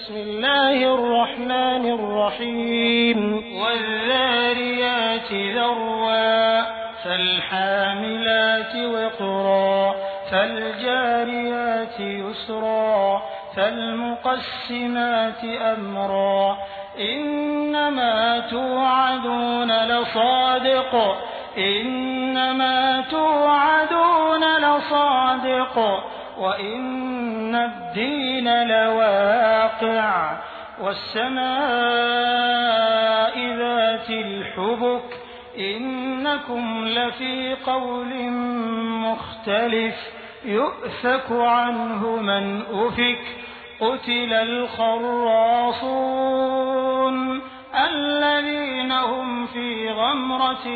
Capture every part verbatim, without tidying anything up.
بسم الله الرحمن الرحيم والذاريات ذروا فالحاملات وقرا فالجاريات يسرا فالمقسمات أمرا إنما توعدون لصادق إنما توعدون لصادق وإن الدين لواقع والسماء ذات الحبك إنكم لفي قول مختلف يؤفك عنه من أفك قتل الخراصون الذين هم في غمرة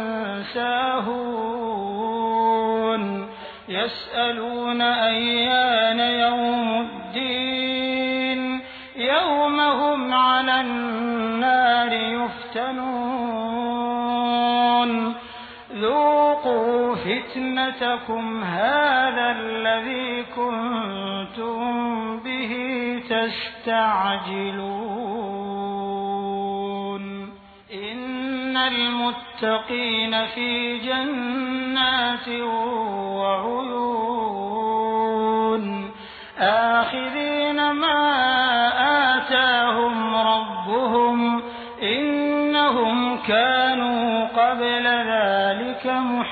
ساهون يسألون أيان يوم الدين يوم هم على النار يفتنون ذوقوا فتنتكم هذا الذي كنتم به تستعجلون إن المتقين في جنات وعيون آخذين ما آتاهم ربهم إنهم كانوا قبل ذلك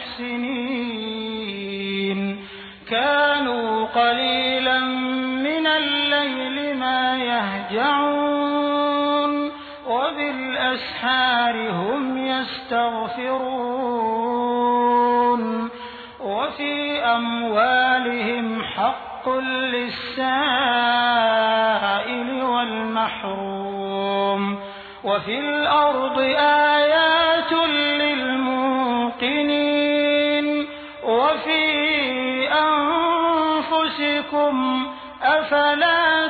محسنين كانوا قليلا من الليل ما يهجعون وبالأسحار هم يستغفرون وفي أموالهم حق للسائل والمحروم وفي الأرض آيات للموقنين وفي أنفسكم أفلا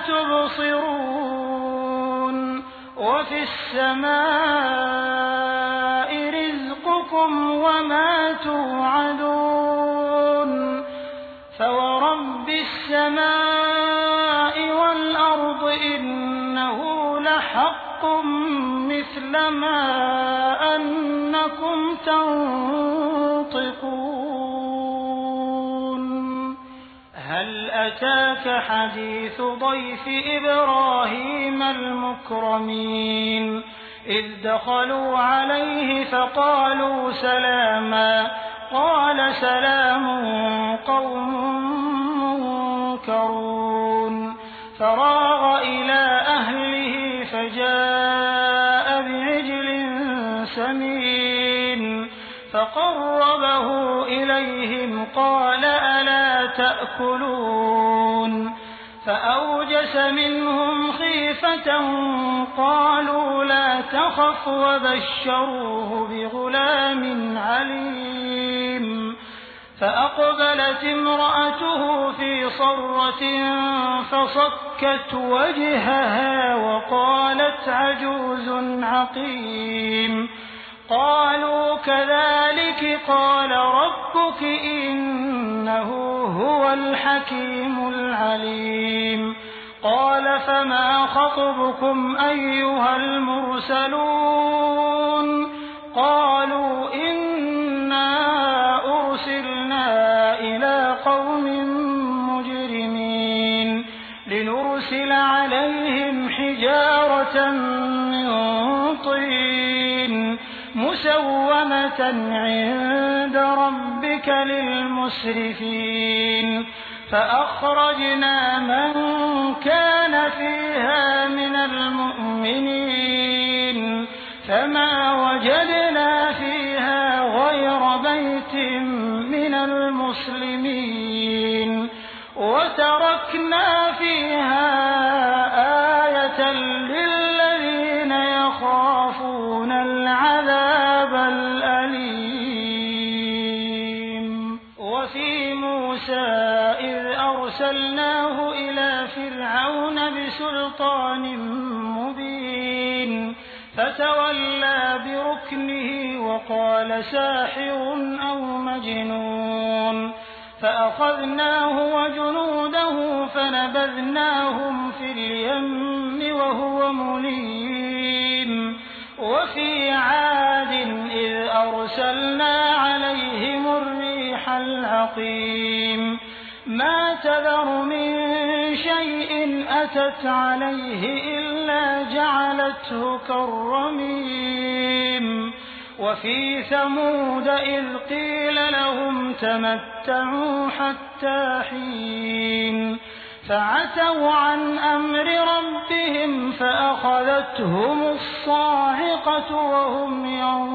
تبصرون وفي السماء رزقكم وما توعدون فورب السماء والأرض إنه لحق مثل ما أنكم تنطقون هل أتاك حديث ضيف إبراهيم المكرمين إذ دخلوا عليه فقالوا سلاما قال سلام قوم منكرون فراغ إلى أهله فجاء بعجل سمين فقربه إليهم قال ألا تأكلون فأوجس منهم خيفة قالوا لا تخف وبشروه بغلام عليم فأقبلت امرأته في صرة فصكت وجهها وقالت عجوز عقيم قالوا كذلك قال ربك إنه هو الحكيم العليم قال فما خطبكم أيها المرسلون قالوا إنا أرسلنا إلى قوم مجرمين لنرسل عليهم حجارة من طين مسومة عند ربك للمسرفين فأخرجنا من كان فيها من المؤمنين فما وجدنا فيها غير بيت من المسلمين وتركنا فيها آية للذين يخافون العذاب الأليم وفي موسى إذ أرسلناه إلى فرعون بسلطان مبين فتولى بركنه وقال ساحر أو مجنون فأخذناه وجنوده فنبذناهم في اليم وفي عاد إذ أرسلنا عليهم الريح العقيم ما تذر من شيء أتت عليه إلا جعلته كالرميم وفي ثمود إذ قيل لهم تمتعوا حتى حين فعتوا عن أمر ربهم فأخذتهم الصاعقة وهم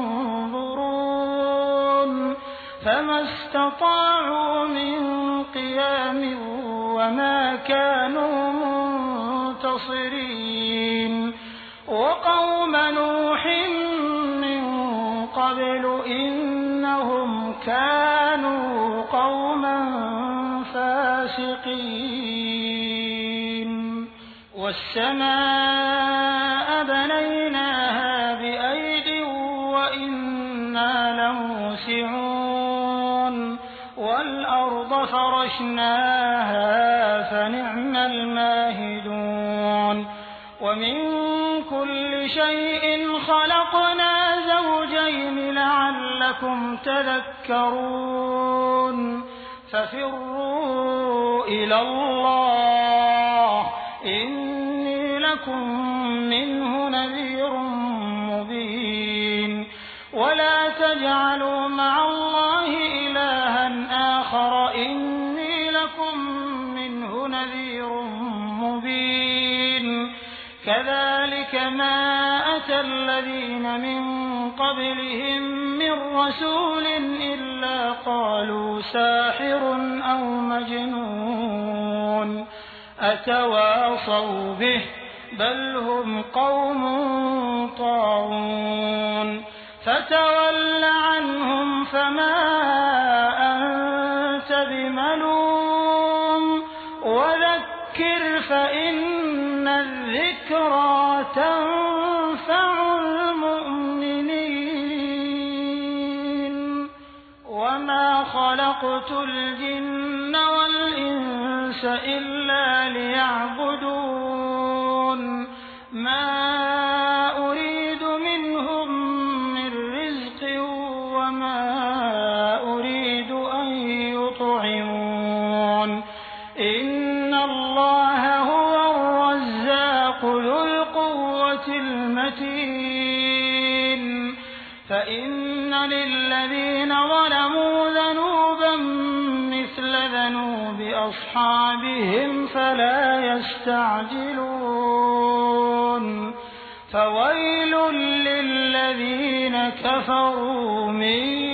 ينظرون فما استطاعوا من قيام وما كانوا منتصرين وقوم نوح من قبل إنهم كانوا قوما فاسقين والسماء بنيناها بأيد وإنا لموسعون والأرض فرشناها فنعم الماهدون ومن كل شيء خلقنا زوجين لعلكم تذكرون ففروا إلى الله إني لكم منه نذير مبين ولا تجعلوا مع الله إلها آخر إني لكم منه نذير مبين كذلك ما أتى الذين من قبلهم من رسول إلا قالوا ساحر أو مجنون أتواصوا به بل هم قوم طاغون فتول عنهم فما أنت بملوم وذكر فإن الذكرى تنفع المؤمنين وما خلقت الجن والإنس إلا ليعبدون ما أريد منهم من رزق وما أريد أن يطعمون إن الله هو الرزاق ذو القوة المتين فإن للذين ظلموا ذنوبا مثل ذنوب أصحابهم فلا يستعجلون فويل للذين كفروا من